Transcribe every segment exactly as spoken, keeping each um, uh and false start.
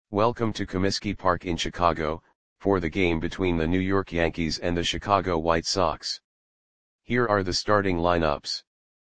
Welcome to Comiskey Park in Chicago, for the game between the New York Yankees and the Chicago White Sox. Here are the starting lineups.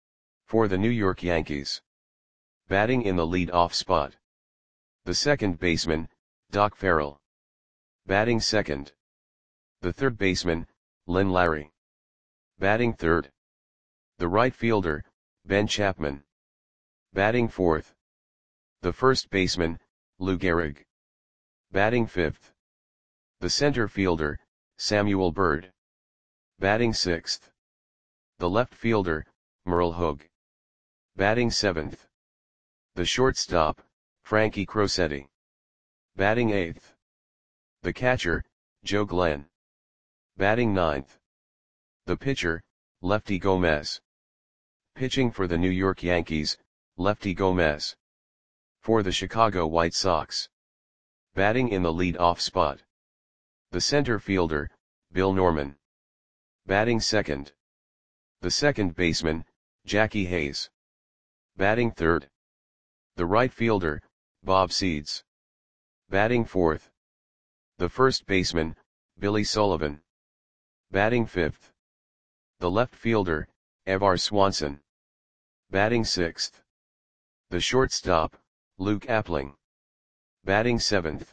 For the New York Yankees. Batting in the lead-off spot. The second baseman, Doc Farrell. Batting second. The third baseman, Lynn Larry. Batting third. The right fielder, Ben Chapman. Batting fourth. The first baseman, Lou Gehrig. Batting fifth. The center fielder, Samuel Byrd. Batting sixth. The left fielder, Merle Hogue. Batting seventh. The shortstop, Frankie Crosetti. Batting eighth. The catcher, Joe Glenn. Batting ninth. The pitcher, Lefty Gomez. Pitching for the New York Yankees, Lefty Gomez. For the Chicago White Sox. Batting in the lead-off spot. The center fielder, Bill Norman. Batting second. The second baseman, Jackie Hayes. Batting third. The right fielder, Bob Seeds. Batting fourth. The first baseman, Billy Sullivan. Batting fifth. The left fielder, Evar Swanson. Batting sixth. The shortstop, Luke Appling. Batting seventh.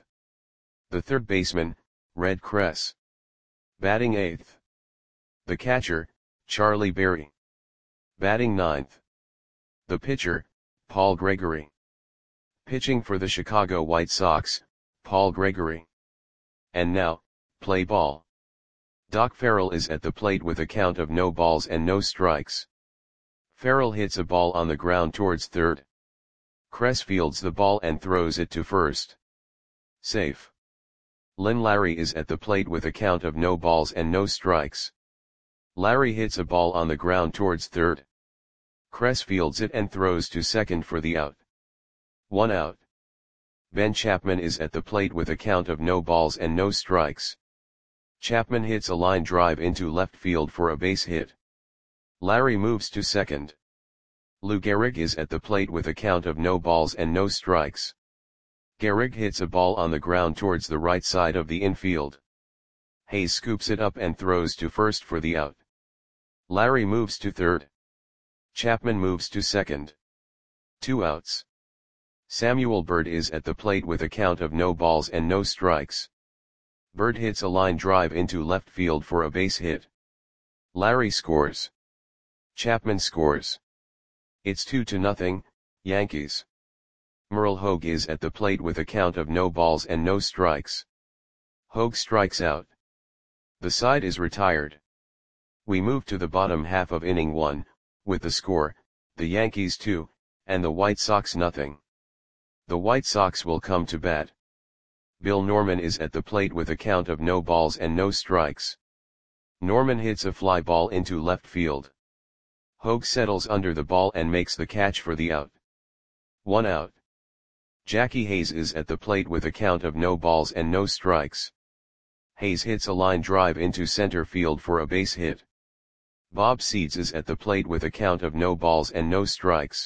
The third baseman, Red Kress. Batting eighth. The catcher, Charlie Berry. Batting ninth. The pitcher, Paul Gregory. Pitching for the Chicago White Sox, Paul Gregory. And now, play ball. Doc Farrell is at the plate with a count of no balls and no strikes. Farrell hits a ball on the ground towards third. Kress fields the ball and throws it to first. Safe. Lynn Larry is at the plate with a count of no balls and no strikes. Larry hits a ball on the ground towards third. Kress fields it and throws to second for the out. One out. Ben Chapman is at the plate with a count of no balls and no strikes. Chapman hits a line drive into left field for a base hit. Larry moves to second. Lou Gehrig is at the plate with a count of no balls and no strikes. Gehrig hits a ball on the ground towards the right side of the infield. Hayes scoops it up and throws to first for the out. Larry moves to third. Chapman moves to second. Two outs. Samuel Byrd is at the plate with a count of no balls and no strikes. Byrd hits a line drive into left field for a base hit. Larry scores. Chapman scores. It's two to nothing, Yankees. Merle Hogue is at the plate with a count of no balls and no strikes. Hogue strikes out. The side is retired. We move to the bottom half of inning one, with the score, the Yankees two, and the White Sox nothing. The White Sox will come to bat. Bill Norman is at the plate with a count of no balls and no strikes. Norman hits a fly ball into left field. Hogue settles under the ball and makes the catch for the out. One out. Jackie Hayes is at the plate with a count of no balls and no strikes. Hayes hits a line drive into center field for a base hit. Bob Seeds is at the plate with a count of no balls and no strikes.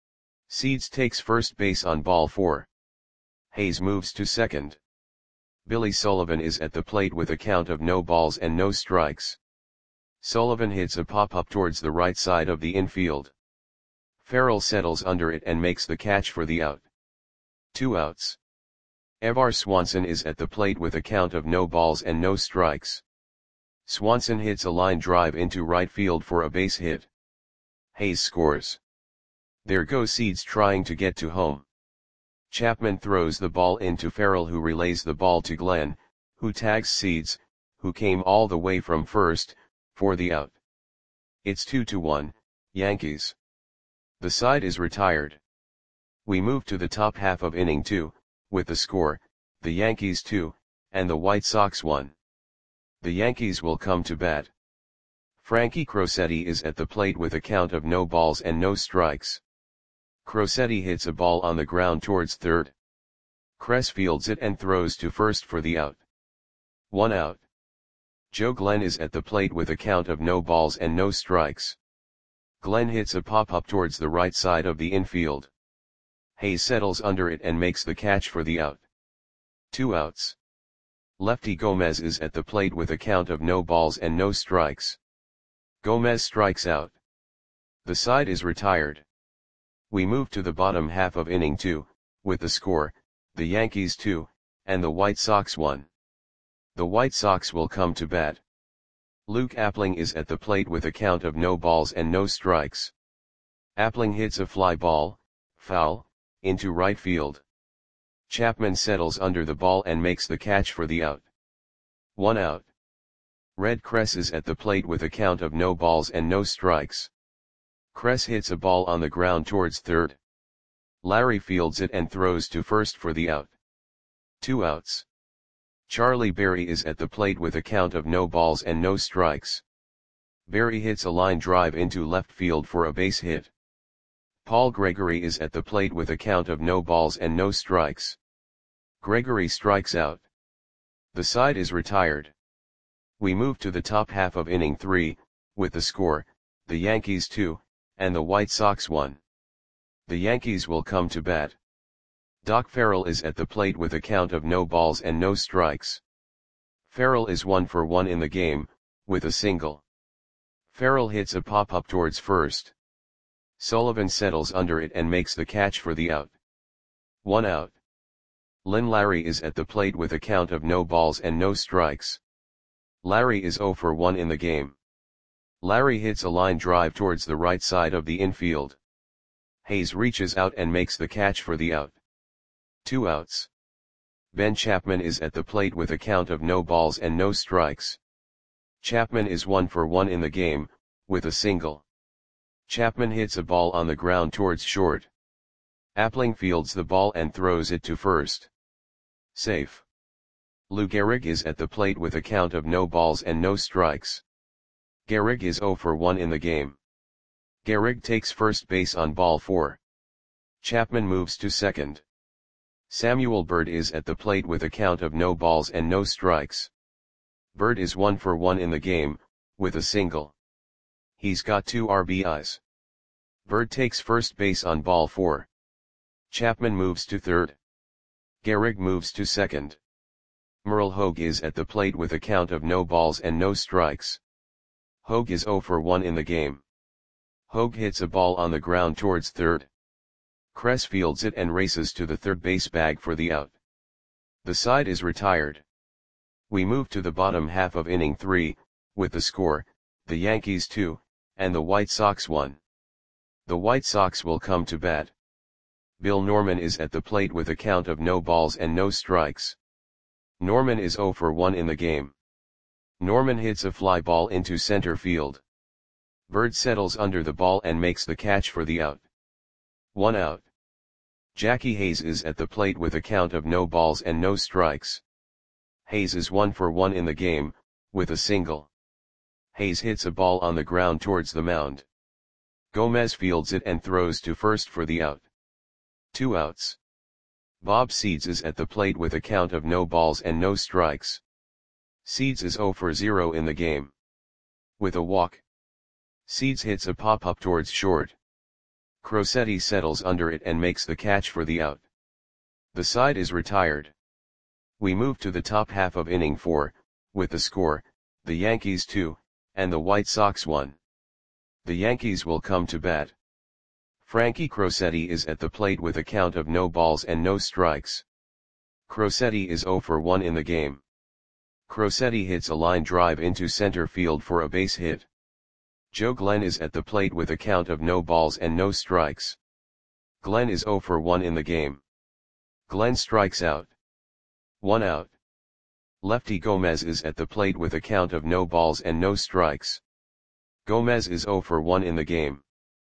Seeds takes first base on ball four. Hayes moves to second. Billy Sullivan is at the plate with a count of no balls and no strikes. Sullivan hits a pop-up towards the right side of the infield. Farrell settles under it and makes the catch for the out. Two outs. Evar Swanson is at the plate with a count of no balls and no strikes. Swanson hits a line drive into right field for a base hit. Hayes scores. There goes Seeds trying to get to home. Chapman throws the ball into Farrell, who relays the ball to Glenn, who tags Seeds, who came all the way from first, for the out. It's two to one, Yankees. The side is retired. We move to the top half of inning two, with the score, the Yankees two, and the White Sox one. The Yankees will come to bat. Frankie Crosetti is at the plate with a count of no balls and no strikes. Crosetti hits a ball on the ground towards third. Kress fields it and throws to first for the out. One out. Joe Glenn is at the plate with a count of no balls and no strikes. Glenn hits a pop-up towards the right side of the infield. Hayes settles under it and makes the catch for the out. Two outs. Lefty Gomez is at the plate with a count of no balls and no strikes. Gomez strikes out. The side is retired. We move to the bottom half of inning two, with the score, the Yankees two, and the White Sox one. The White Sox will come to bat. Luke Appling is at the plate with a count of no balls and no strikes. Appling hits a fly ball, foul, into right field. Chapman settles under the ball and makes the catch for the out. One out. Red Kress is at the plate with a count of no balls and no strikes. Kress hits a ball on the ground towards third. Larry fields it and throws to first for the out. Two outs. Charlie Berry is at the plate with a count of no balls and no strikes. Berry hits a line drive into left field for a base hit. Paul Gregory is at the plate with a count of no balls and no strikes. Gregory strikes out. The side is retired. We move to the top half of inning three, with the score, the Yankees two, and the White Sox one. The Yankees will come to bat. Doc Farrell is at the plate with a count of no balls and no strikes. Farrell is one for one in the game, with a single. Farrell hits a pop-up towards first. Sullivan settles under it and makes the catch for the out. One out. Lynn Larry is at the plate with a count of no balls and no strikes. Larry is zero for one in the game. Larry hits a line drive towards the right side of the infield. Hayes reaches out and makes the catch for the out. Two outs. Ben Chapman is at the plate with a count of no balls and no strikes. Chapman is one for one in the game, with a single. Chapman hits a ball on the ground towards short. Appling fields the ball and throws it to first. Safe. Lou Gehrig is at the plate with a count of no balls and no strikes. Gehrig is zero for one in the game. Gehrig takes first base on ball four. Chapman moves to second. Samuel Bird is at the plate with a count of no balls and no strikes. Bird is one for one in the game, with a single. He's got two R B Is. Bird takes first base on ball four. Chapman moves to third. Gehrig moves to second. Merle Hogue is at the plate with a count of no balls and no strikes. Hogue is zero for one in the game. Hogue hits a ball on the ground towards third. Kress fields it and races to the third base bag for the out. The side is retired. We move to the bottom half of inning three, with the score, the Yankees two, and the White Sox one. The White Sox will come to bat. Bill Norman is at the plate with a count of no balls and no strikes. Norman is zero for one in the game. Norman hits a fly ball into center field. Bird settles under the ball and makes the catch for the out. One out. Jackie Hayes is at the plate with a count of no balls and no strikes. Hayes is one for one in the game, with a single. Hayes hits a ball on the ground towards the mound. Gomez fields it and throws to first for the out. Two outs. Bob Seeds is at the plate with a count of no balls and no strikes. Seeds is zero for zero in the game. With a walk. Seeds hits a pop-up towards short. Crosetti settles under it and makes the catch for the out. The side is retired. We move to the top half of inning four, with the score, the Yankees two, and the White Sox one. The Yankees will come to bat. Frankie Crosetti is at the plate with a count of no balls and no strikes. Crosetti is zero for one in the game. Crosetti hits a line drive into center field for a base hit. Joe Glenn is at the plate with a count of no balls and no strikes. Glenn is zero for one in the game. Glenn strikes out. One out. Lefty Gomez is at the plate with a count of no balls and no strikes. Gomez is zero for one in the game.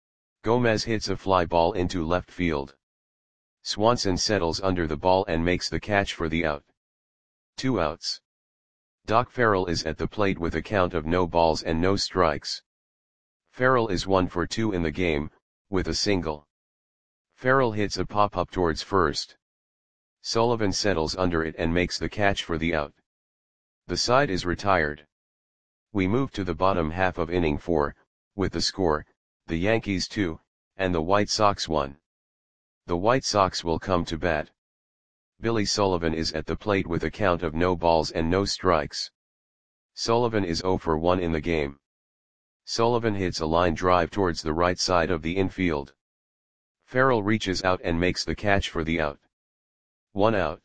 Gomez hits a fly ball into left field. Swanson settles under the ball and makes the catch for the out. Two outs. Doc Farrell is at the plate with a count of no balls and no strikes. Farrell is one for two in the game, with a single. Farrell hits a pop-up towards first. Sullivan settles under it and makes the catch for the out. The side is retired. We move to the bottom half of inning four, with the score, the Yankees two, and the White Sox one. The White Sox will come to bat. Billy Sullivan is at the plate with a count of no balls and no strikes. Sullivan is zero for one in the game. Sullivan hits a line drive towards the right side of the infield. Farrell reaches out and makes the catch for the out. One out.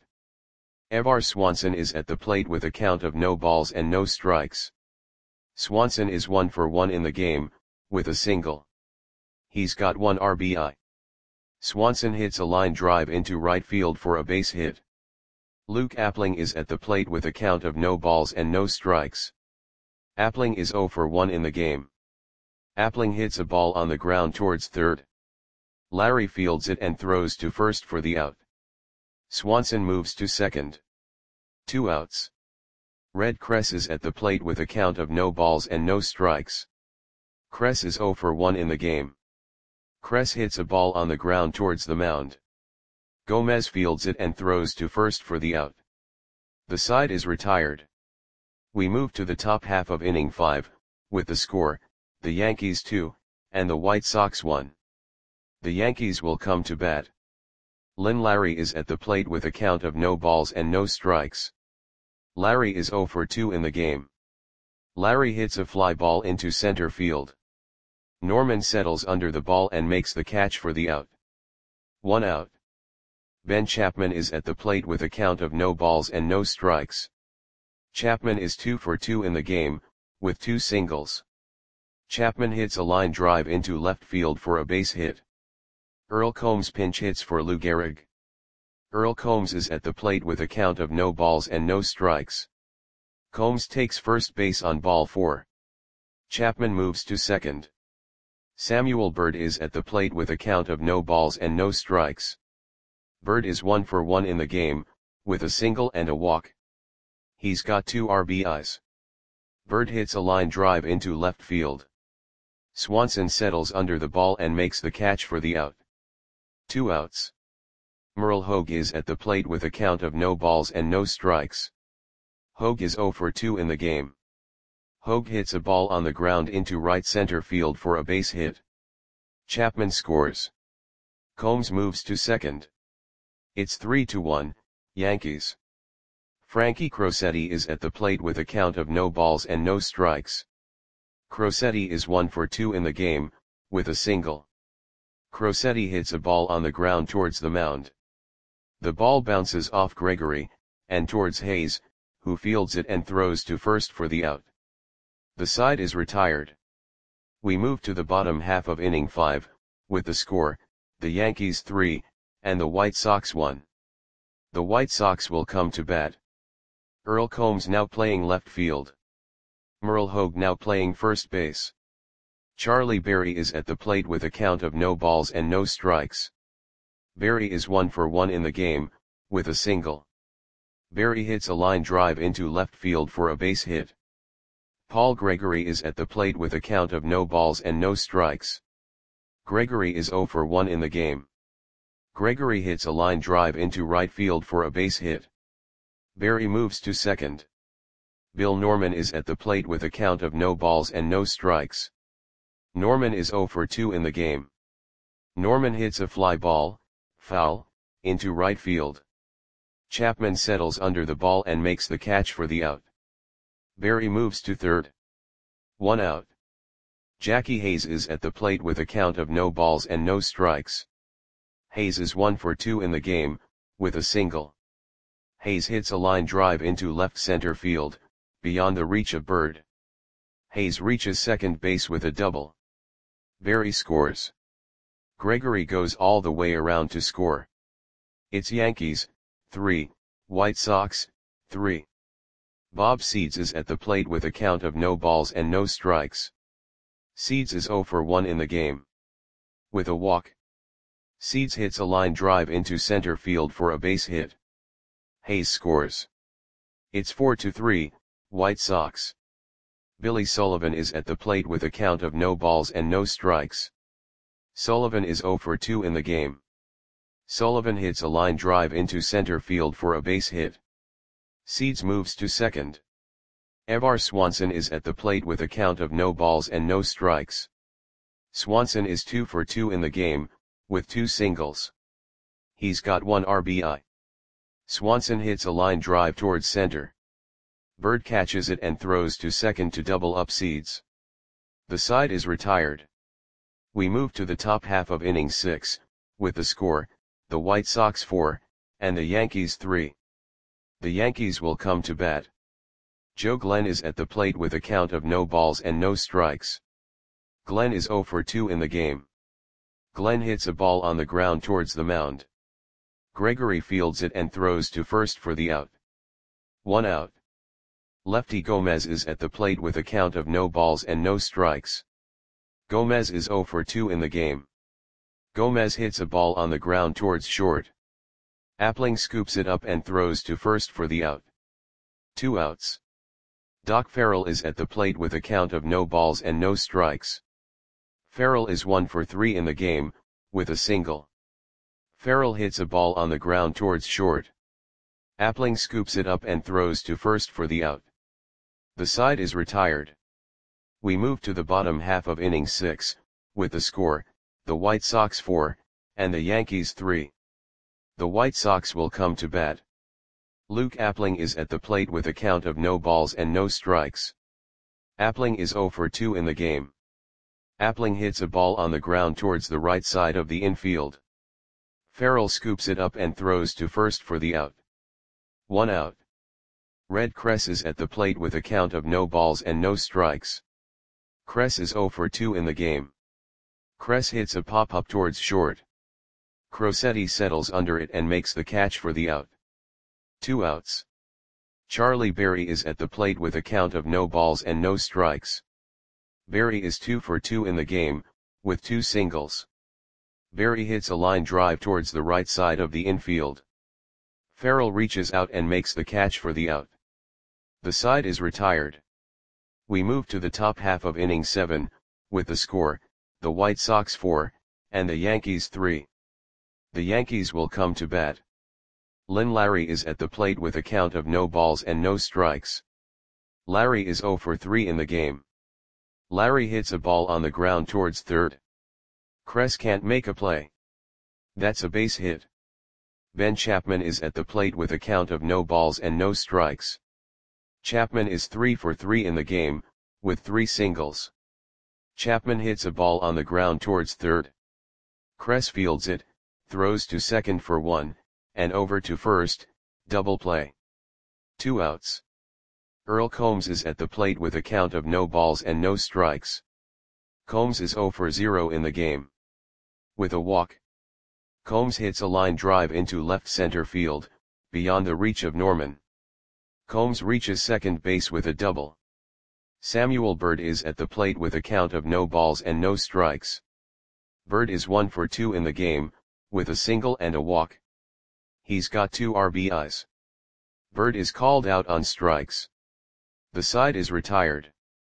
Evar Swanson is at the plate with a count of no balls and no strikes. Swanson is one for one in the game, with a single. He's got one R B I. Swanson hits a line drive into right field for a base hit. Luke Appling is at the plate with a count of no balls and no strikes. Appling is zero for one in the game. Appling hits a ball on the ground towards third. Larry fields it and throws to first for the out. Swanson moves to second. Two outs. Red Kress is at the plate with a count of no balls and no strikes. Kress is zero for one in the game. Kress hits a ball on the ground towards the mound. Gomez fields it and throws to first for the out. The side is retired. We move to the top half of inning five, with the score, the Yankees two, and the White Sox one. The Yankees will come to bat. Lynn Larry is at the plate with a count of no balls and no strikes. Larry is zero for two in the game. Larry hits a fly ball into center field. Norman settles under the ball and makes the catch for the out. One out. Ben Chapman is at the plate with a count of no balls and no strikes. Chapman is two for two in the game, with two singles. Chapman hits a line drive into left field for a base hit. Earl Combs pinch hits for Lou Gehrig. Earl Combs is at the plate with a count of no balls and no strikes. Combs takes first base on ball four. Chapman moves to second. Samuel Bird is at the plate with a count of no balls and no strikes. Bird is one for one in the game, with a single and a walk. He's got two R B Is. Bird hits a line drive into left field. Swanson settles under the ball and makes the catch for the out. Two outs. Merle Hogue is at the plate with a count of no balls and no strikes. Hogue is zero for two in the game. Hogue hits a ball on the ground into right center field for a base hit. Chapman scores. Combs moves to second. It's three to one, Yankees. Frankie Crosetti is at the plate with a count of no balls and no strikes. Crosetti is one for two in the game, with a single. Crosetti hits a ball on the ground towards the mound. The ball bounces off Gregory, and towards Hayes, who fields it and throws to first for the out. The side is retired. We move to the bottom half of inning five, with the score, the Yankees three, and the White Sox one. The White Sox will come to bat. Earl Combs now playing left field. Merle Hogue now playing first base. Charlie Berry is at the plate with a count of no balls and no strikes. Berry is one for one in the game, with a single. Berry hits a line drive into left field for a base hit. Paul Gregory is at the plate with a count of no balls and no strikes. Gregory is zero for one in the game. Gregory hits a line drive into right field for a base hit. Berry moves to second. Bill Norman is at the plate with a count of no balls and no strikes. Norman is zero for two in the game. Norman hits a fly ball, foul, into right field. Chapman settles under the ball and makes the catch for the out. Berry moves to third. One out. Jackie Hayes is at the plate with a count of no balls and no strikes. Hayes is one for two in the game, with a single. Hayes hits a line drive into left center field, beyond the reach of Bird. Hayes reaches second base with a double. Berry scores. Gregory goes all the way around to score. It's Yankees, three, White Sox, three. Bob Seeds is at the plate with a count of no balls and no strikes. Seeds is zero for one in the game. With a walk. Seeds hits a line drive into center field for a base hit. Hayes scores. It's four to three, White Sox. Billy Sullivan is at the plate with a count of no balls and no strikes. Sullivan is zero for two in the game. Sullivan hits a line drive into center field for a base hit. Seeds moves to second. Evar Swanson is at the plate with a count of no balls and no strikes. Swanson is two for two in the game, with two singles. He's got one R B I. Swanson hits a line drive towards center. Bird catches it and throws to second to double up Seeds. The side is retired. We move to the top half of inning six, with the score, the White Sox four, and the Yankees three. The Yankees will come to bat. Joe Glenn is at the plate with a count of no balls and no strikes. Glenn is oh for two in the game. Glenn hits a ball on the ground towards the mound. Gregory fields it and throws to first for the out. One out. Lefty Gomez is at the plate with a count of no balls and no strikes. Gomez is oh for two in the game. Gomez hits a ball on the ground towards short. Appling scoops it up and throws to first for the out. Two outs. Doc Farrell is at the plate with a count of no balls and no strikes. Farrell is one for three in the game, with a single. Farrell hits a ball on the ground towards short. Appling scoops it up and throws to first for the out. The side is retired. We move to the bottom half of inning six, with the score, the White Sox four, and the Yankees three. The White Sox will come to bat. Luke Appling is at the plate with a count of no balls and no strikes. Appling is oh for two in the game. Appling hits a ball on the ground towards the right side of the infield. Farrell scoops it up and throws to first for the out. One out. Red Kress is at the plate with a count of no balls and no strikes. Kress is oh for two in the game. Kress hits a pop-up towards short. Crosetti settles under it and makes the catch for the out. Two outs. Charlie Berry is at the plate with a count of no balls and no strikes. Berry is two for two in the game, with two singles. Berry hits a line drive towards the right side of the infield. Farrell reaches out and makes the catch for the out. The side is retired. We move to the top half of inning seven, with the score, the White Sox four, and the Yankees three. The Yankees will come to bat. Lynn Larry is at the plate with a count of no balls and no strikes. Larry is oh for three in the game. Larry hits a ball on the ground towards third. Kress can't make a play. That's a base hit. Ben Chapman is at the plate with a count of no balls and no strikes. Chapman is three for three in the game, with three singles. Chapman hits a ball on the ground towards third. Kress fields it, throws to second for one, and over to first, double play. Two outs. Earl Combs is at the plate with a count of no balls and no strikes. Combs is oh for zero in the game. With a walk. Combs hits a line drive into left center field, beyond the reach of Norman. Combs reaches second base with a double. Samuel Bird is at the plate with a count of no balls and no strikes. Bird is one for two in the game, with a single and a walk. He's got two R B Is. Bird is called out on strikes. The side is retired.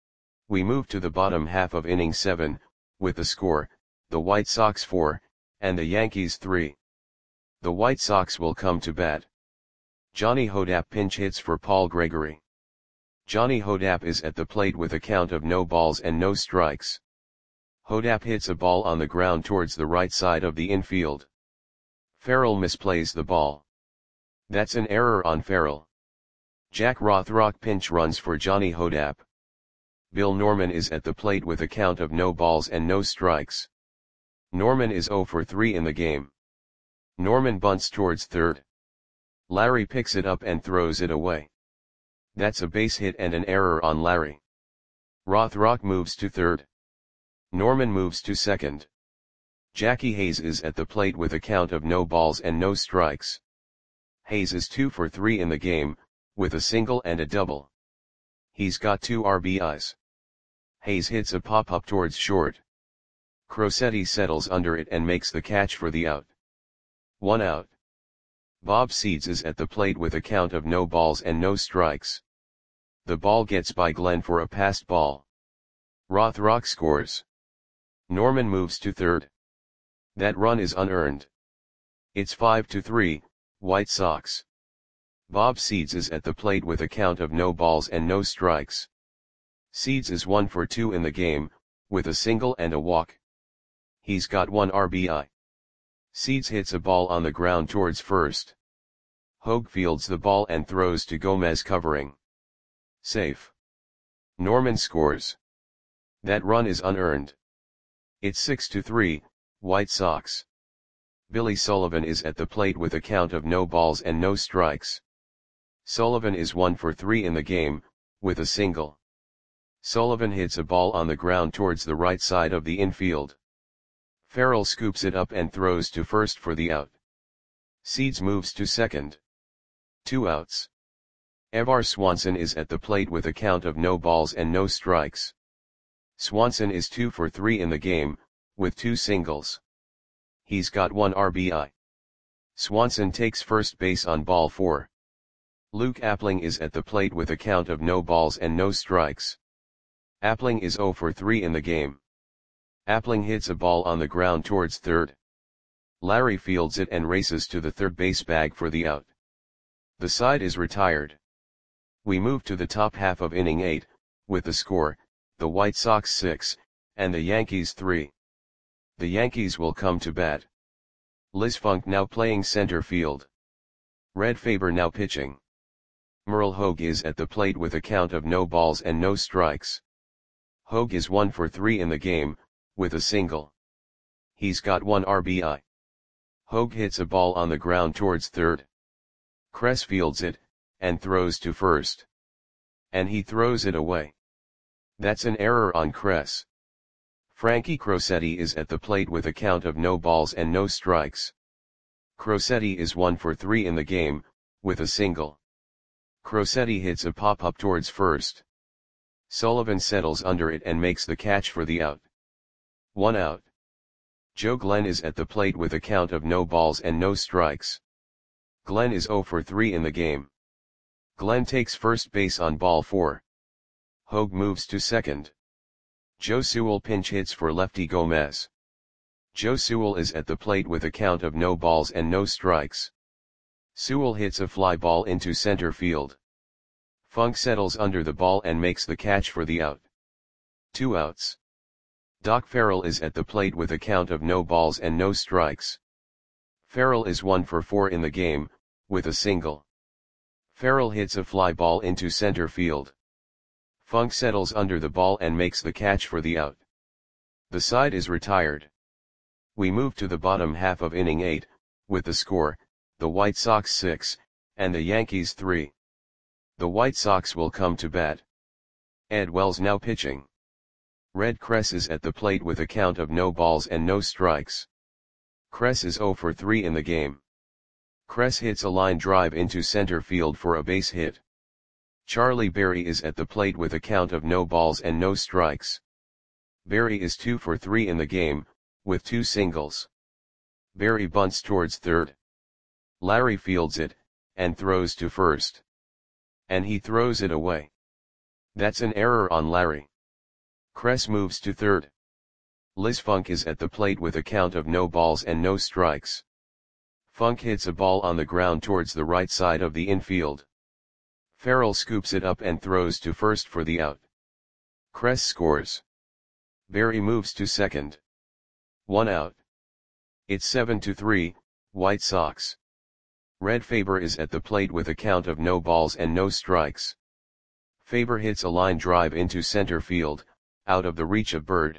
We move to the bottom half of inning seven, with the score, the White Sox four, and the Yankees three. The White Sox will come to bat. Johnny Hodapp pinch hits for Paul Gregory. Johnny Hodapp is at the plate with a count of no balls and no strikes. Hodapp hits a ball on the ground towards the right side of the infield. Farrell misplays the ball. That's an error on Farrell. Jack Rothrock pinch runs for Johnny Hodapp. Bill Norman is at the plate with a count of no balls and no strikes. Norman is oh for three in the game. Norman bunts towards third. Larry picks it up and throws it away. That's a base hit and an error on Larry. Rothrock moves to third. Norman moves to second. Jackie Hayes is at the plate with a count of no balls and no strikes. Hayes is two for three in the game, with a single and a double. He's got two R B Is. Hayes hits a pop-up towards short. Crosetti settles under it and makes the catch for the out. One out. Bob Seeds is at the plate with a count of no balls and no strikes. The ball gets by Glenn for a passed ball. Rothrock scores. Norman moves to third. That run is unearned. It's five to three, White Sox. Bob Seeds is at the plate with a count of no balls and no strikes. Seeds is one for two in the game, with a single and a walk. He's got one R B I. Seeds hits a ball on the ground towards first. Hogue fields the ball and throws to Gomez covering. Safe. Norman scores. That run is unearned. It's six to three, White Sox. Billy Sullivan is at the plate with a count of no balls and no strikes. Sullivan is one for three in the game, with a single. Sullivan hits a ball on the ground towards the right side of the infield. Farrell scoops it up and throws to first for the out. Seeds moves to second. Two outs. Evar Swanson is at the plate with a count of no balls and no strikes. Swanson is two for three in the game, with two singles. He's got one R B I. Swanson takes first base on ball four. Luke Appling is at the plate with a count of no balls and no strikes. Appling is zero for three in the game. Appling hits a ball on the ground towards third. Larry fields it and races to the third base bag for the out. The side is retired. We move to the top half of inning eight, with the score, the White Sox six, and the Yankees three. The Yankees will come to bat. Liz Funk now playing center field. Red Faber now pitching. Merle Hogue is at the plate with a count of no balls and no strikes. Hogue is one for three in the game, with a single. He's got one R B I. Hogue hits a ball on the ground towards third. Kress fields it, and throws to first. And he throws it away. That's an error on Kress. Frankie Crosetti is at the plate with a count of no balls and no strikes. Crosetti is one for three in the game, with a single. Crosetti hits a pop-up towards first. Sullivan settles under it and makes the catch for the out. One out. Joe Glenn is at the plate with a count of no balls and no strikes. Glenn is zero for three in the game. Glenn takes first base on ball four. Hogue moves to second. Joe Sewell pinch hits for lefty Gomez. Joe Sewell is at the plate with a count of no balls and no strikes. Sewell hits a fly ball into center field. Funk settles under the ball and makes the catch for the out. Two outs. Doc Farrell is at the plate with a count of no balls and no strikes. Farrell is one for four in the game, with a single. Farrell hits a fly ball into center field. Funk settles under the ball and makes the catch for the out. The side is retired. We move to the bottom half of inning eight, with the score, the White Sox six, and the Yankees three. The White Sox will come to bat. Ed Wells now pitching. Red Kress is at the plate with a count of no balls and no strikes. Kress is zero for three in the game. Kress hits a line drive into center field for a base hit. Charlie Berry is at the plate with a count of no balls and no strikes. Berry is two for three in the game, with two singles. Berry bunts towards third. Larry fields it, and throws to first. And he throws it away. That's an error on Larry. Kress moves to third. Liz Funk is at the plate with a count of no balls and no strikes. Funk hits a ball on the ground towards the right side of the infield. Farrell scoops it up and throws to first for the out. Kress scores. Berry moves to second. One out. It's seven to three, White Sox. Red Faber is at the plate with a count of no balls and no strikes. Faber hits a line drive into center field, out of the reach of Bird.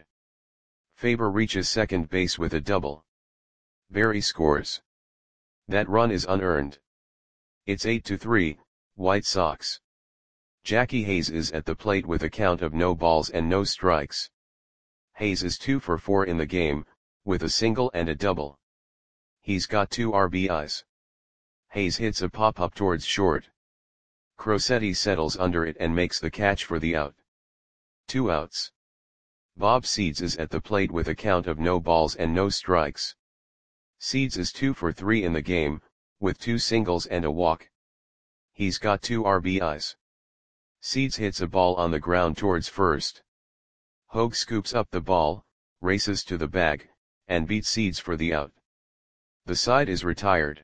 Faber reaches second base with a double. Berry scores. That run is unearned. It's eight to three, White Sox. Jackie Hayes is at the plate with a count of no balls and no strikes. Hayes is two for four in the game, with a single and a double. He's got two R B Is. Hayes hits a pop-up towards short. Crosetti settles under it and makes the catch for the out. Two outs. Bob Seeds is at the plate with a count of no balls and no strikes. Seeds is two for three in the game, with two singles and a walk. He's got two R B Is. Seeds hits a ball on the ground towards first. Hogue scoops up the ball, races to the bag, and beats Seeds for the out. The side is retired.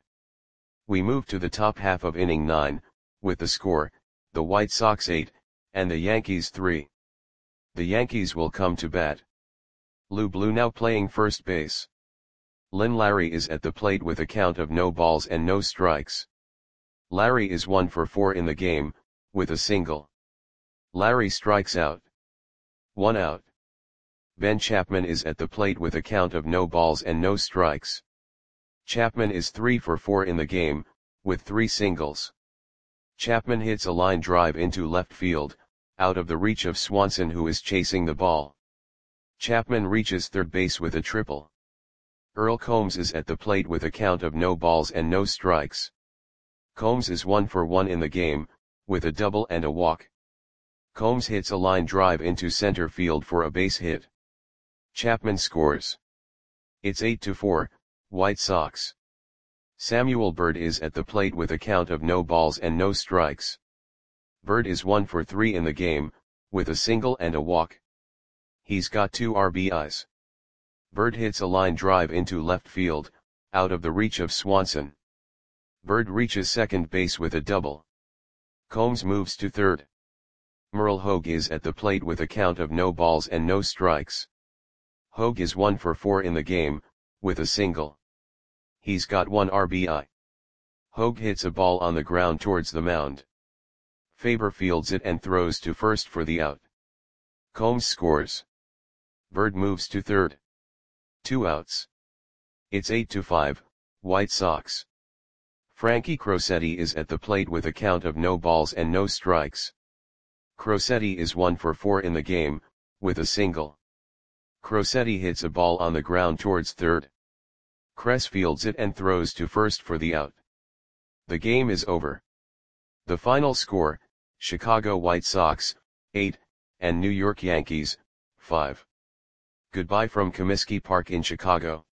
We move to the top half of inning nine, with the score, the White Sox eight, and the Yankees three. The Yankees will come to bat. Lou Blue now playing first base. Lynn Larry is at the plate with a count of no balls and no strikes. Larry is one for four in the game, with a single. Larry strikes out. One out. Ben Chapman is at the plate with a count of no balls and no strikes. Chapman is three for four in the game, with three singles. Chapman hits a line drive into left field, out of the reach of Swanson, who is chasing the ball. Chapman reaches third base with a triple. Earl Combs is at the plate with a count of no balls and no strikes. Combs is one for one in the game, with a double and a walk. Combs hits a line drive into center field for a base hit. Chapman scores. It's eight to four, White Sox. Samuel Bird is at the plate with a count of no balls and no strikes. Bird is one for three in the game, with a single and a walk. He's got two R B Is. Bird hits a line drive into left field, out of the reach of Swanson. Bird reaches second base with a double. Combs moves to third. Merle Hogue is at the plate with a count of no balls and no strikes. Hogue is one for four in the game, with a single. He's got one R B I. Hogue hits a ball on the ground towards the mound. Faber fields it and throws to first for the out. Combs scores. Bird moves to third. Two outs. It's eight to five, White Sox. Frankie Crosetti is at the plate with a count of no balls and no strikes. Crosetti is one for four in the game, with a single. Crosetti hits a ball on the ground towards third. Kress fields it and throws to first for the out. The game is over. The final score, Chicago White Sox, eight, and New York Yankees, five. Goodbye from Comiskey Park in Chicago.